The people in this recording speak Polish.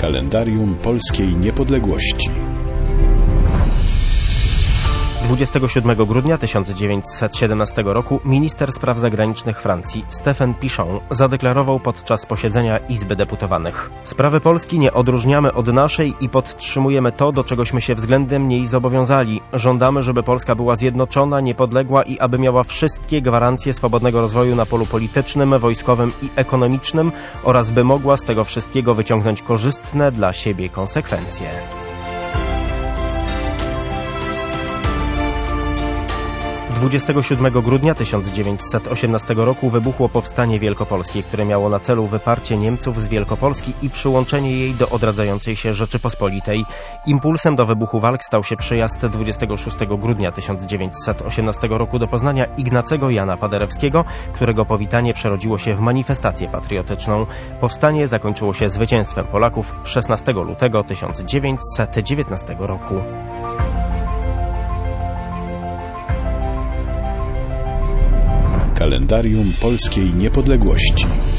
Kalendarium Polskiej Niepodległości. 27 grudnia 1917 roku minister spraw zagranicznych Francji Stéphane Pichon zadeklarował podczas posiedzenia Izby Deputowanych: sprawy Polski nie odróżniamy od naszej i podtrzymujemy to, do czegośmy się względem niej zobowiązali. Żądamy, żeby Polska była zjednoczona, niepodległa i aby miała wszystkie gwarancje swobodnego rozwoju na polu politycznym, wojskowym i ekonomicznym oraz by mogła z tego wszystkiego wyciągnąć korzystne dla siebie konsekwencje. 27 grudnia 1918 roku wybuchło Powstanie Wielkopolskie, które miało na celu wyparcie Niemców z Wielkopolski i przyłączenie jej do odradzającej się Rzeczypospolitej. Impulsem do wybuchu walk stał się przyjazd 26 grudnia 1918 roku do Poznania Ignacego Jana Paderewskiego, którego powitanie przerodziło się w manifestację patriotyczną. Powstanie zakończyło się zwycięstwem Polaków 16 lutego 1919 roku. Kalendarium Polskiej Niepodległości.